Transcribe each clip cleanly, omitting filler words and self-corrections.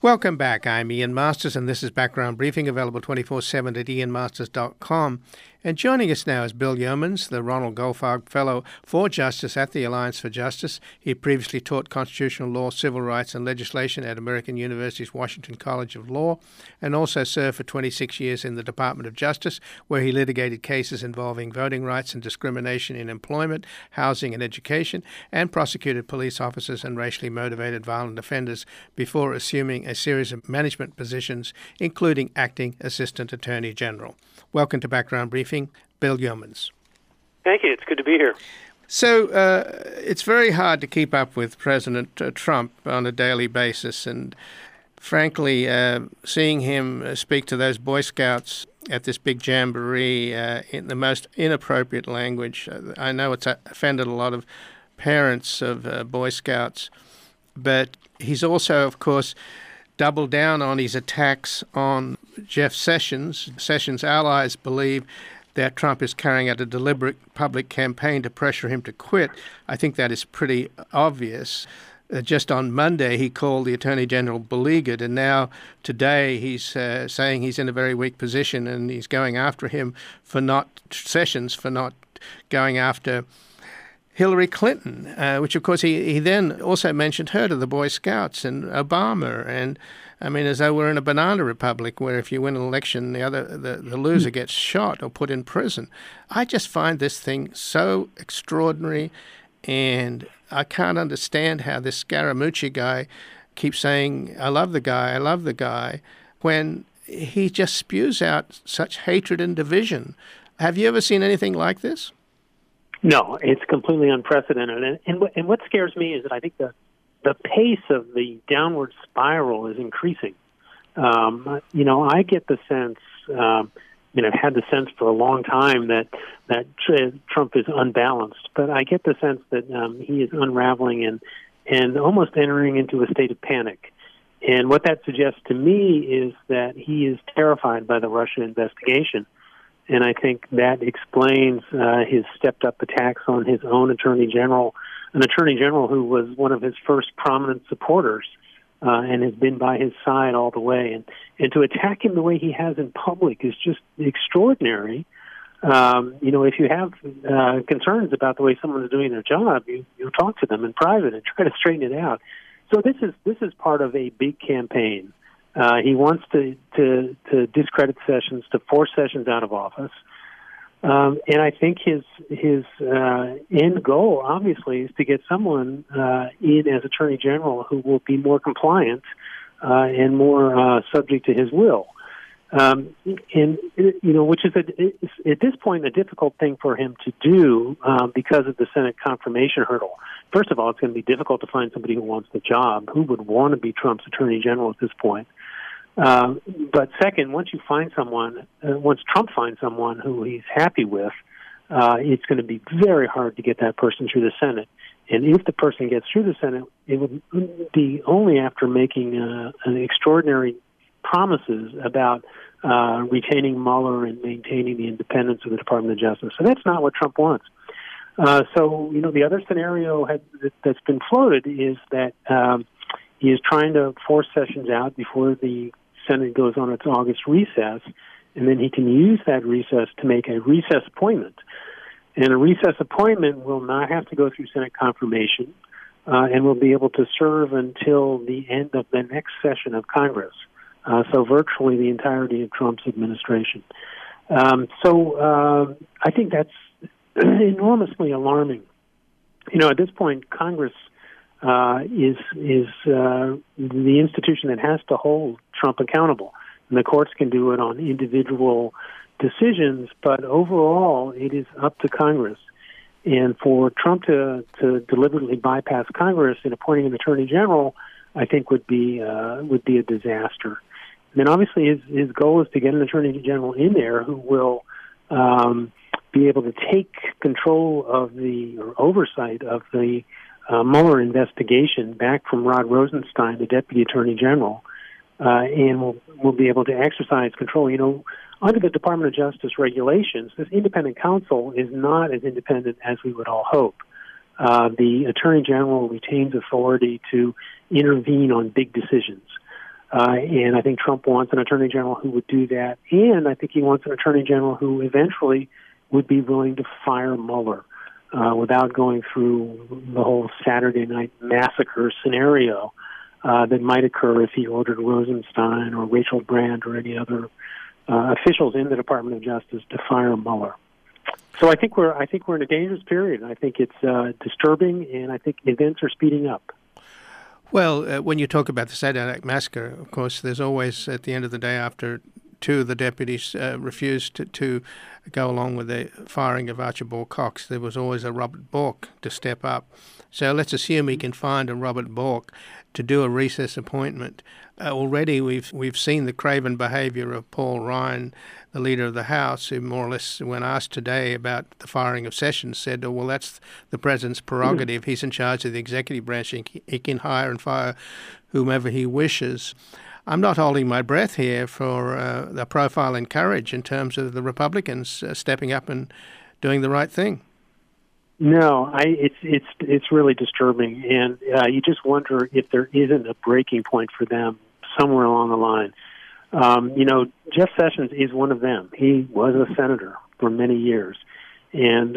Welcome back. I'm Ian Masters, and this is Background Briefing, available 24/7 at ianmasters.com. And joining us now is Bill Yeomans, the Ronald Goldfarb Fellow for Justice at the Alliance for Justice. He previously taught constitutional law, civil rights, and legislation at American University's Washington College of Law, and also served for 26 years in the Department of Justice, where he litigated cases involving voting rights and discrimination in employment, housing, and education, and prosecuted police officers and racially motivated violent offenders before assuming a series of management positions, including acting Assistant Attorney General. Welcome to Background Briefing, Bill Yeomans. Thank you. It's good to be here. So it's very hard to keep up with President Trump on a daily basis. And frankly, seeing him speak to those Boy Scouts at this big jamboree in the most inappropriate language, I know it's offended a lot of parents of Boy Scouts. But he's also, of course, doubled down on his attacks on Jeff Sessions. Sessions' allies believe that Trump is carrying out a deliberate public campaign to pressure him to quit. I think that is pretty obvious. Just on Monday, he called the Attorney General beleaguered, and now today he's saying he's in a very weak position, and he's going after him for not going after Hillary Clinton, which, of course, he then also mentioned her to the Boy Scouts and Obama. And, I mean, as though we're in a banana republic where if you win an election, the loser gets shot or put in prison. I just find this thing so extraordinary, and I can't understand how this Scaramucci guy keeps saying, I love the guy, when he just spews out such hatred and division. Have you ever seen anything like this? No, it's completely unprecedented. And what scares me is that I think the pace of the downward spiral is increasing. I get the sense, I've had the sense for a long time that Trump is unbalanced, but I get the sense that he is unraveling and almost entering into a state of panic. And what that suggests to me is that he is terrified by the Russia investigation. And I think that explains his stepped-up attacks on his own Attorney General, an Attorney General who was one of his first prominent supporters and has been by his side all the way. And to attack him the way he has in public is just extraordinary. If you have concerns about the way someone is doing their job, you talk to them in private and try to straighten it out. So this is part of a big campaign. He wants to discredit Sessions, to force Sessions out of office. And I think his end goal, obviously, is to get someone in as Attorney General who will be more compliant and more subject to his will. Which is at this point a difficult thing for him to do because of the Senate confirmation hurdle. First of all, it's going to be difficult to find somebody who wants the job, who would want to be Trump's Attorney General at this point. But second, once Trump finds someone who he's happy with, it's going to be very hard to get that person through the Senate. And if the person gets through the Senate, it would be only after making extraordinary promises about retaining Mueller and maintaining the independence of the Department of Justice. So that's not what Trump wants. The other scenario that's been floated is that he is trying to force Sessions out before the Senate goes on its August recess, and then he can use that recess to make a recess appointment. And a recess appointment will not have to go through Senate confirmation and will be able to serve until the end of the next session of Congress, so virtually the entirety of Trump's administration. I think that's enormously alarming. At this point, Congress is the institution that has to hold Trump accountable. And the courts can do it on individual decisions, but overall it is up to Congress. And for Trump to deliberately bypass Congress in appointing an Attorney General, I think would be a disaster. And then obviously his goal is to get an Attorney General in there who will be able to take control of or oversight of the Mueller investigation back from Rod Rosenstein, the Deputy Attorney General, and will be able to exercise control. Under the Department of Justice regulations, this independent counsel is not as independent as we would all hope. The Attorney General retains authority to intervene on big decisions. And I think Trump wants an attorney general who would do that. And I think he wants an attorney general who eventually would be willing to fire Mueller without going through the whole Saturday night massacre scenario that might occur if he ordered Rosenstein or Rachel Brand or any other officials in the Department of Justice to fire Mueller. So I think we're in a dangerous period. I think it's disturbing, and I think events are speeding up. Well, when you talk about the Saturday Night Massacre, of course, there's always, at the end of the day, after two of the deputies refused to go along with the firing of Archibald Cox, there was always a Robert Bork to step up. So let's assume he can find a Robert Bork to do a recess appointment. Already we've seen the craven behaviour of Paul Ryan, the leader of the House, who more or less, when asked today about the firing of Sessions, said, oh, well, that's the president's prerogative. He's in charge of the executive branch. He can hire and fire whomever he wishes. I'm not holding my breath here for the profile and courage in terms of the Republicans stepping up and doing the right thing. No, it's really disturbing, and you just wonder if there isn't a breaking point for them somewhere along the line. Jeff Sessions is one of them. He was a senator for many years, and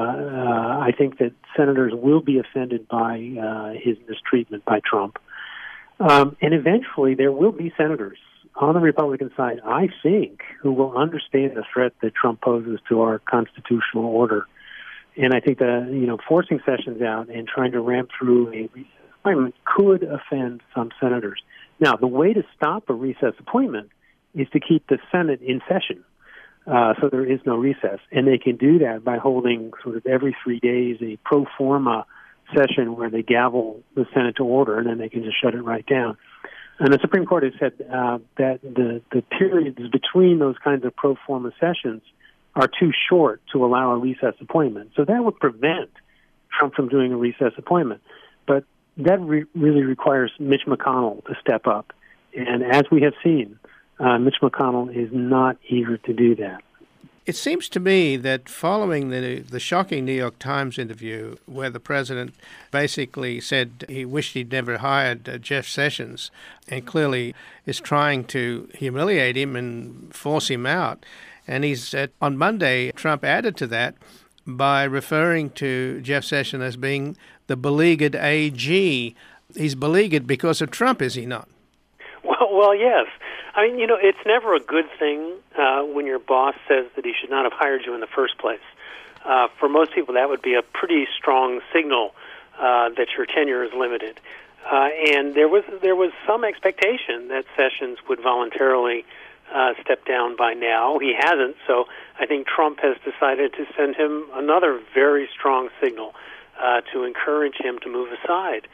I think that senators will be offended by his mistreatment by Trump. And eventually there will be senators on the Republican side, I think, who will understand the threat that Trump poses to our constitutional order. And I think that, forcing Sessions out and trying to ramp through a recess appointment could offend some senators. Now, the way to stop a recess appointment is to keep the Senate in session, so there is no recess. And they can do that by holding sort of every 3 days a pro forma session where they gavel the Senate to order, and then they can just shut it right down. And the Supreme Court has said that the periods between those kinds of pro forma sessions are too short to allow a recess appointment. So that would prevent Trump from doing a recess appointment. But that really requires Mitch McConnell to step up. And as we have seen, Mitch McConnell is not eager to do that. It seems to me that following the shocking New York Times interview where the president basically said he wished he'd never hired Jeff Sessions and clearly is trying to humiliate him and force him out, and on Monday, Trump added to that by referring to Jeff Sessions as being the beleaguered AG. He's beleaguered because of Trump, is he not? Well, yes. I mean, it's never a good thing when your boss says that he should not have hired you in the first place. For most people, that would be a pretty strong signal that your tenure is limited. And there was some expectation that Sessions would voluntarily step down by now. He hasn't, so I think Trump has decided to send him another very strong signal to encourage him to move aside.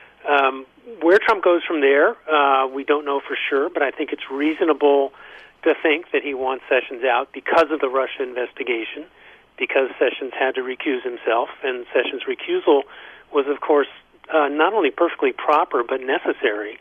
Where Trump goes from there, we don't know for sure, but I think it's reasonable to think that he wants Sessions out because of the Russia investigation, because Sessions had to recuse himself, and Sessions' recusal was, of course, not only perfectly proper but necessary.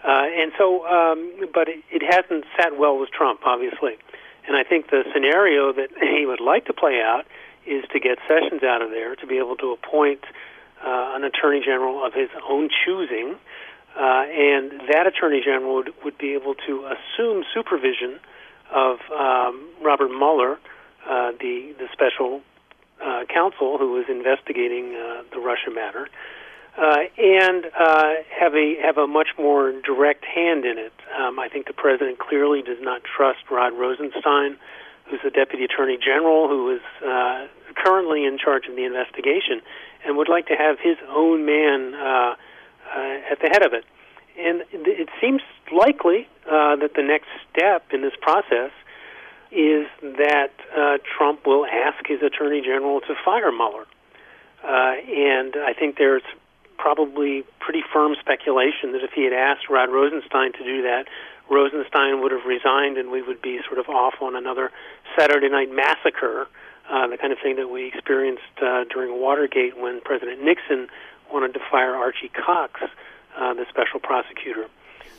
But it hasn't sat well with Trump, obviously. And I think the scenario that he would like to play out is to get Sessions out of there, to be able to appoint an attorney general of his own choosing, and that attorney general would be able to assume supervision of Robert Mueller, the special counsel who was investigating the Russia matter, and have a much more direct hand in it. I think the president clearly does not trust Rod Rosenstein, who's the deputy attorney general, who is currently in charge of the investigation, and would like to have his own man at the head of it. And it seems likely that the next step in this process is that Trump will ask his attorney general to fire Mueller. And I think there's probably pretty firm speculation that if he had asked Rod Rosenstein to do that, Rosenstein would have resigned and we would be sort of off on another Saturday night massacre, the kind of thing that we experienced during Watergate when President Nixon wanted to fire Archie Cox, the special prosecutor.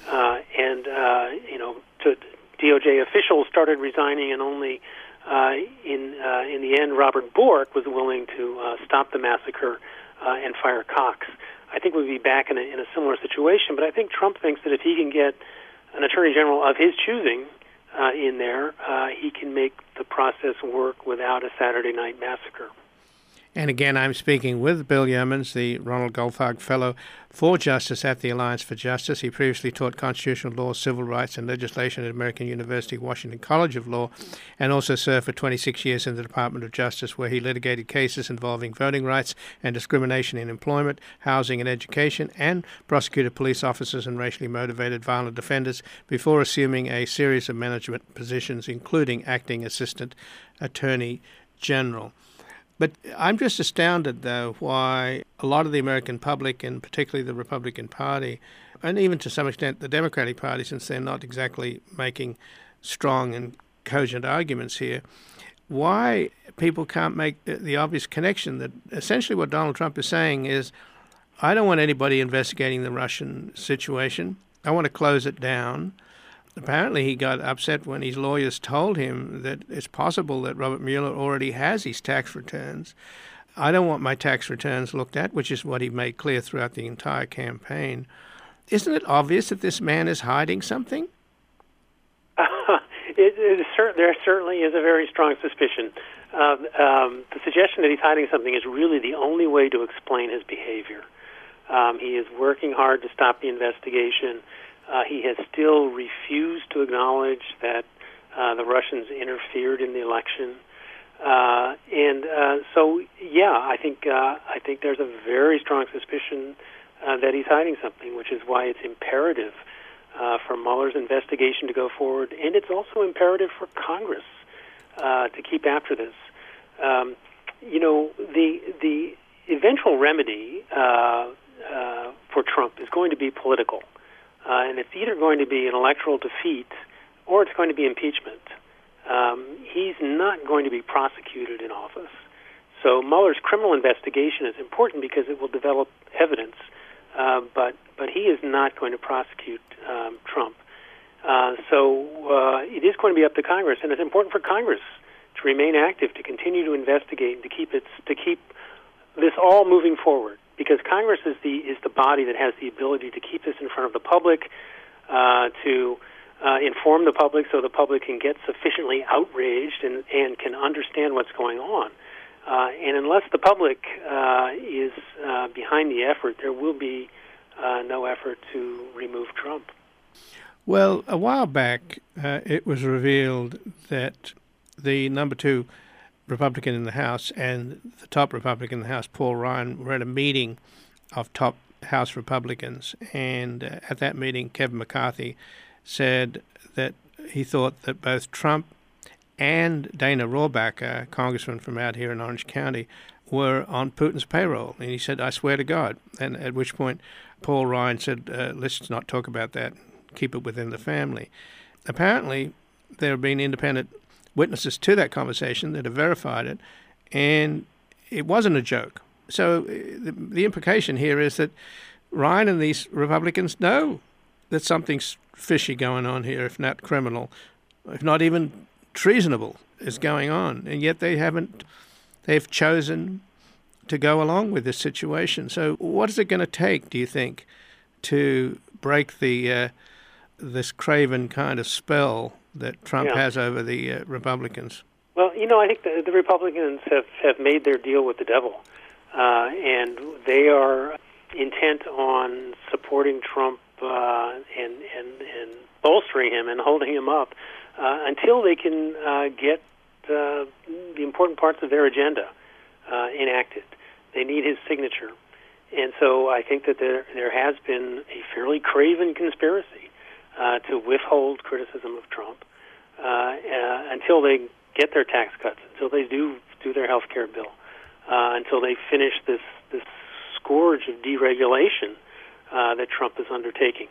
DOJ officials started resigning, and only in the end Robert Bork was willing to stop the massacre and fire Cox. I think we'd be back in a similar situation, but I think Trump thinks that if he can get an attorney general of his choosing in there, he can make the process work without a Saturday night massacre. And again, I'm speaking with Bill Yeomans, the Ronald Goldfarb Fellow for Justice at the Alliance for Justice. He previously taught constitutional law, civil rights, and legislation at American University Washington College of Law, and also served for 26 years in the Department of Justice, where he litigated cases involving voting rights and discrimination in employment, housing, and education, and prosecuted police officers and racially motivated violent offenders before assuming a series of management positions, including acting assistant attorney general. But I'm just astounded, though, why a lot of the American public, and particularly the Republican Party, and even to some extent the Democratic Party, since they're not exactly making strong and cogent arguments here, why people can't make the obvious connection that essentially what Donald Trump is saying is, I don't want anybody investigating the Russian situation. I want to close it down. Apparently he got upset when his lawyers told him that it's possible that Robert Mueller already has his tax returns. I don't want my tax returns looked at, which is what he made clear throughout the entire campaign. Isn't it obvious that this man is hiding something? There certainly is a very strong suspicion. The suggestion that he's hiding something is really the only way to explain his behavior. He is working hard to stop the investigation. He has still refused to acknowledge that the Russians interfered in the election, I think there's a very strong suspicion that he's hiding something, which is why it's imperative for Mueller's investigation to go forward, and it's also imperative for Congress to keep after this. The eventual remedy for Trump is going to be political. And it's either going to be an electoral defeat or it's going to be impeachment. He's not going to be prosecuted in office. So Mueller's criminal investigation is important because it will develop evidence, but he is not going to prosecute Trump. It is going to be up to Congress, and it's important for Congress to remain active, to continue to investigate, and to keep this all moving forward. Because Congress is the body that has the ability to keep this in front of the public, to inform the public so the public can get sufficiently outraged and can understand what's going on. And unless the public is behind the effort, there will be no effort to remove Trump. Well, a while back, it was revealed that the number 2 Republican in the House and the top Republican in the House, Paul Ryan, were at a meeting of top House Republicans. And at that meeting, Kevin McCarthy said that he thought that both Trump and Dana Rohrabacher, a congressman from out here in Orange County, were on Putin's payroll. And he said, I swear to God. And at which point Paul Ryan said, let's not talk about that. Keep it within the family. Apparently, there have been independent witnesses to that conversation that have verified it, and it wasn't a joke. So the implication here is that Ryan and these Republicans know that something's fishy going on here, if not criminal, if not even treasonable, is going on, and yet they've chosen to go along with this situation. So what is it going to take, do you think, to break this craven kind of spell that Trump has over the Republicans? Well, I think the Republicans have made their deal with the devil, and they are intent on supporting Trump and bolstering him and holding him up until they can get the important parts of their agenda enacted. They need his signature. And so I think that there has been a fairly craven conspiracy to withhold criticism of Trump until they get their tax cuts, until they do their health care bill, until they finish this scourge of deregulation that Trump is undertaking.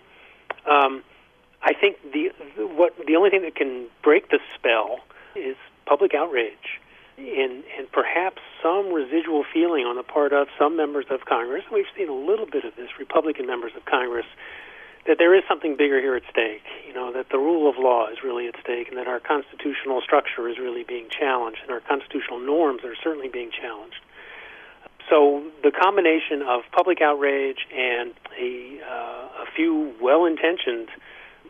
I think the only thing that can break the spell is public outrage and perhaps some residual feeling on the part of some members of Congress. We've seen a little bit of this, Republican members of Congress, that there is something bigger here at stake, that the rule of law is really at stake, and that our constitutional structure is really being challenged, and our constitutional norms are certainly being challenged. So the combination of public outrage and a few well-intentioned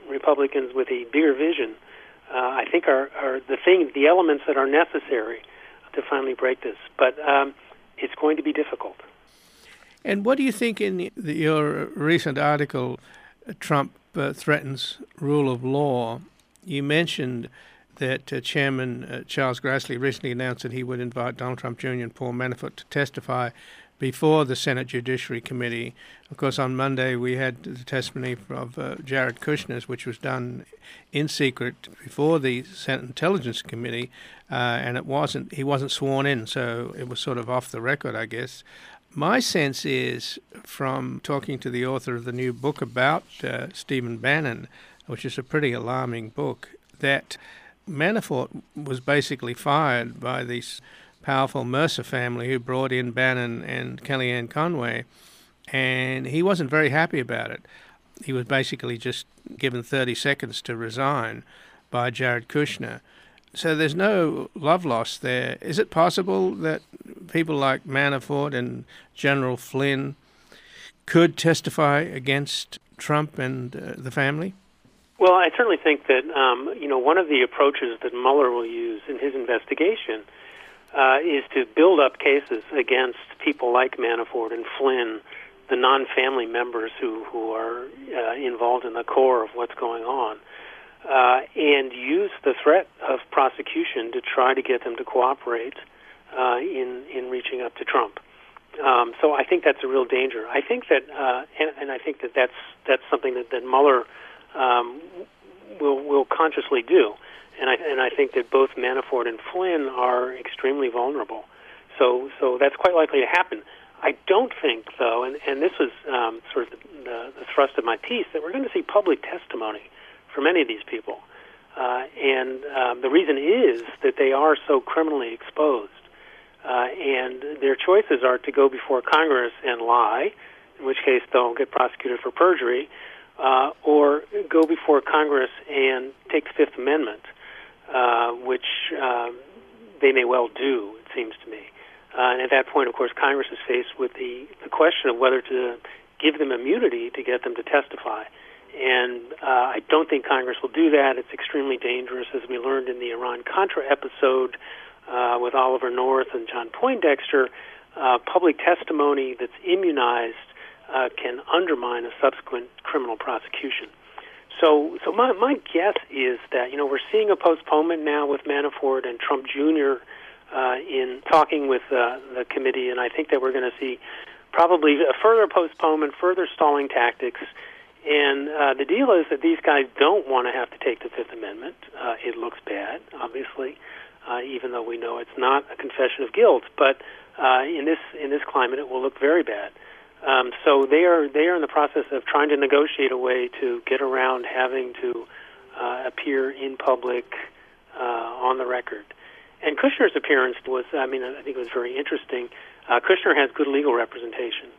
Republicans with a bigger vision, I think are the elements that are necessary to finally break this. But it's going to be difficult. And what do you think in your recent article, Trump threatens rule of law? You mentioned that Chairman Charles Grassley recently announced that he would invite Donald Trump Jr. and Paul Manafort to testify before the Senate Judiciary Committee. Of course, on Monday we had the testimony of Jared Kushner, which was done in secret before the Senate Intelligence Committee, and he wasn't sworn in, so it was sort of off the record, I guess. My sense is, from talking to the author of the new book about Stephen Bannon, which is a pretty alarming book, that Manafort was basically fired by this powerful Mercer family who brought in Bannon and Kellyanne Conway, and he wasn't very happy about it. He was basically just given 30 seconds to resign by Jared Kushner. So there's no love lost there. Is it possible that people like Manafort and General Flynn could testify against Trump and the family? Well, I certainly think that one of the approaches that Mueller will use in his investigation is to build up cases against people like Manafort and Flynn, the non-family members who are involved in the core of what's going on, and use the threat of prosecution to try to get them to cooperate in reaching up to Trump. So I think that's a real danger. I think that, and I think that that's something that Mueller will consciously do, and I think that both Manafort and Flynn are extremely vulnerable. So that's quite likely to happen. I don't think, though, and this was sort of the thrust of my piece, that we're going to see public testimony from many of these people, and the reason is that they are so criminally exposed, and their choices are to go before Congress and lie, in which case they'll get prosecuted for perjury, or go before Congress and take the Fifth Amendment, which they may well do, it seems to me. And at that point, of course, Congress is faced with the question of whether to give them immunity to get them to testify. And I don't think Congress will do that. It's extremely dangerous, as we learned in the Iran-Contra episode with Oliver North and John Poindexter. Public testimony that's immunized can undermine a subsequent criminal prosecution. So my guess is that, we're seeing a postponement now with Manafort and Trump Jr. In talking with the committee, and I think that we're going to see probably a further postponement, further stalling tactics. And the deal is that these guys don't want to have to take the Fifth Amendment. It looks bad, obviously, even though we know it's not a confession of guilt. But in this climate, it will look very bad. So they are in the process of trying to negotiate a way to get around having to appear in public on the record. And Kushner's appearance was, I think it was very interesting. Kushner has good legal representation,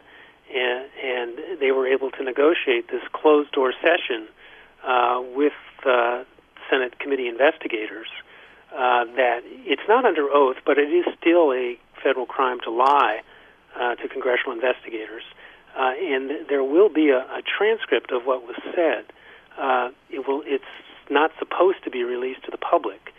and they were able to negotiate this closed-door session with Senate committee investigators that it's not under oath, but it is still a federal crime to lie to congressional investigators. And there will be a transcript of what was said. It's not supposed to be released to the public.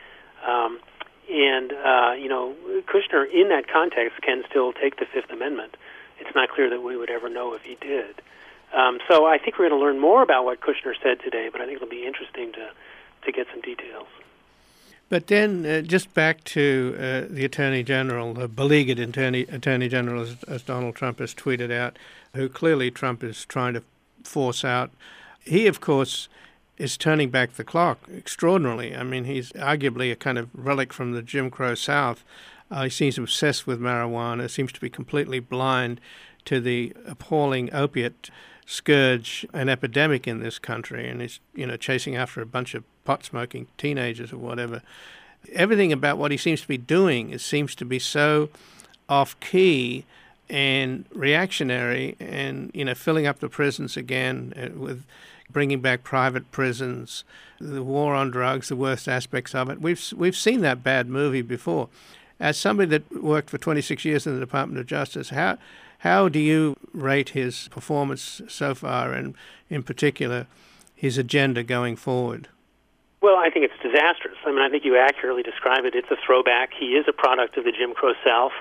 Kushner, in that context, can still take the Fifth Amendment. It's not clear that we would ever know if he did. So I think we're going to learn more about what Kushner said today, but I think it'll be interesting to get some details. But then just back to the Attorney General, the beleaguered Attorney General, as Donald Trump has tweeted out, who clearly Trump is trying to force out. He, of course, is turning back the clock extraordinarily. I mean, he's arguably a kind of relic from the Jim Crow South. He seems obsessed with marijuana, seems to be completely blind to the appalling opiate scourge and epidemic in this country, and he's, chasing after a bunch of pot-smoking teenagers or whatever. Everything about what he seems to be doing seems to be so off-key and reactionary, and, filling up the prisons again with bringing back private prisons, the war on drugs, the worst aspects of it. We've seen that bad movie before. As somebody that worked for 26 years in the Department of Justice, how do you rate his performance so far, and in particular his agenda going forward? Well, I think it's disastrous. I mean, I think you accurately describe it. It's a throwback. He is a product of the Jim Crow South.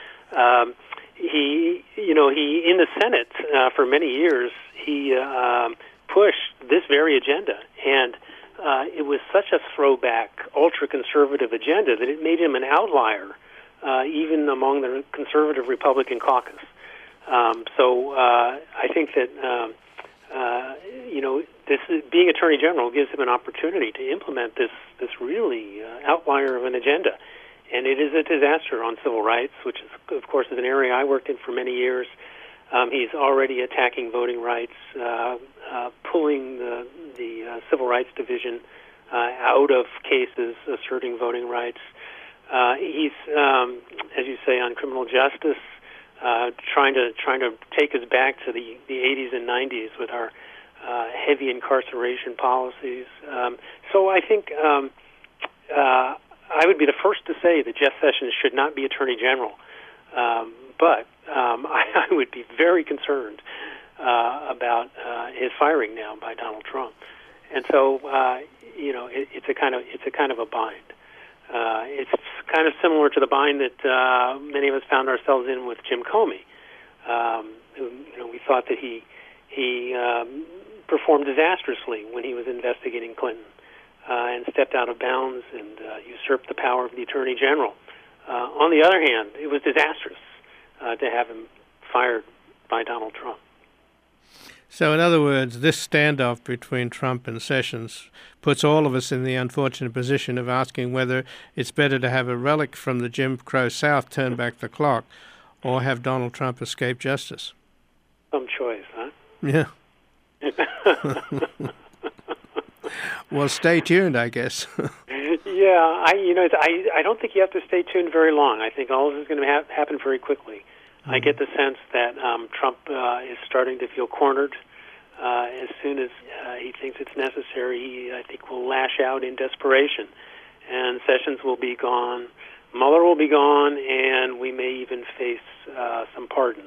He in the Senate for many years, he pushed this very agenda, and it was such a throwback, ultra-conservative agenda that it made him an outlier, even among the conservative Republican caucus. So I think that this being Attorney General gives him an opportunity to implement this really outlier of an agenda. And it is a disaster on civil rights, which, of course, is an area I worked in for many years. He's already attacking voting rights, pulling the Civil Rights Division out of cases asserting voting rights. He's, as you say, on criminal justice, trying to take us back to the 80s and 90s with our heavy incarceration policies. So I think I would be the first to say that Jeff Sessions should not be Attorney General, but I would be very concerned about his firing now by Donald Trump, and so it's a kind of a bind. It's kind of similar to the bind that many of us found ourselves in with Jim Comey. We thought that he performed disastrously when he was investigating Clinton. And stepped out of bounds and usurped the power of the Attorney General. On the other hand, it was disastrous to have him fired by Donald Trump. So, in other words, this standoff between Trump and Sessions puts all of us in the unfortunate position of asking whether it's better to have a relic from the Jim Crow South turn back the clock or have Donald Trump escape justice. Some choice, huh? Yeah. Well, stay tuned, I guess. Yeah, I don't think you have to stay tuned very long. I think all of this is going to happen very quickly. Mm-hmm. I get the sense that Trump is starting to feel cornered. As soon as he thinks it's necessary, he, I think, will lash out in desperation. And Sessions will be gone, Mueller will be gone, and we may even face some pardons.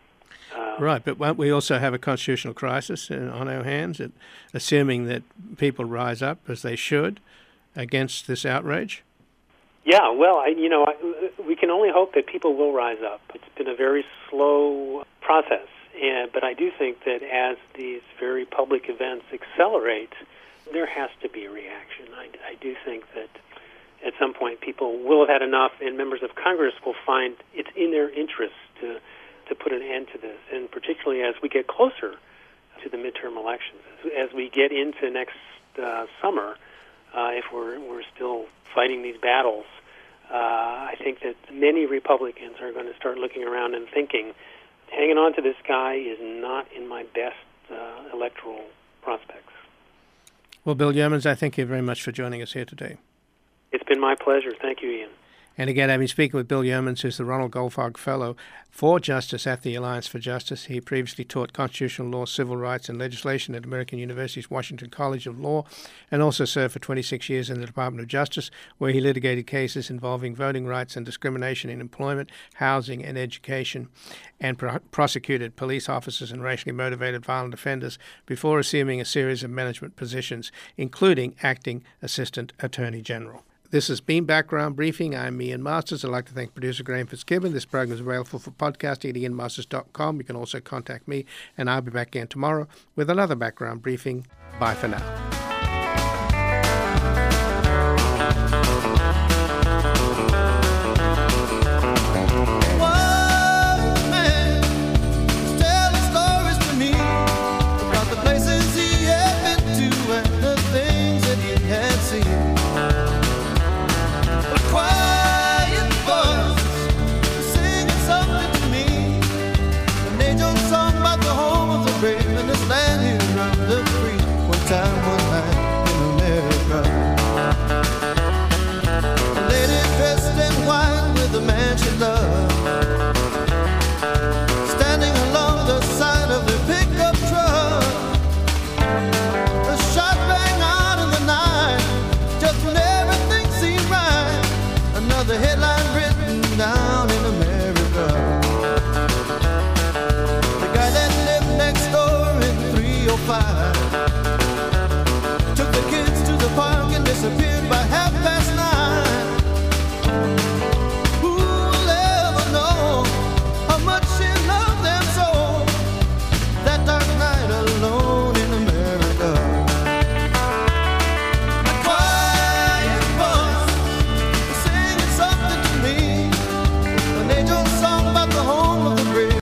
Right, but won't we also have a constitutional crisis on our hands, assuming that people rise up, as they should, against this outrage? Yeah, well, we can only hope that people will rise up. It's been a very slow process, but I do think that as these very public events accelerate, there has to be a reaction. I do think that at some point people will have had enough, and members of Congress will find it's in their interest to put an end to this, and particularly as we get closer to the midterm elections, as we get into next summer, if we're still fighting these battles, I think that many Republicans are going to start looking around and thinking, hanging on to this guy is not in my best electoral prospects. Well, Bill Yeomans, I thank you very much for joining us here today. It's been my pleasure. Thank you, Ian. And again, I've been speaking with Bill Yeomans, who's the Ronald Goldfarb Fellow for Justice at the Alliance for Justice. He previously taught constitutional law, civil rights, and legislation at American University's Washington College of Law, and also served for 26 years in the Department of Justice, where he litigated cases involving voting rights and discrimination in employment, housing, and education, and prosecuted police officers and racially motivated violent offenders before assuming a series of management positions, including acting Assistant Attorney General. This has been Background Briefing. I'm Ian Masters. I'd like to thank producer Graham Fitzgibbon. This program is available for podcasting at ianmasters.com. You can also contact me, and I'll be back again tomorrow with another Background Briefing. Bye for now.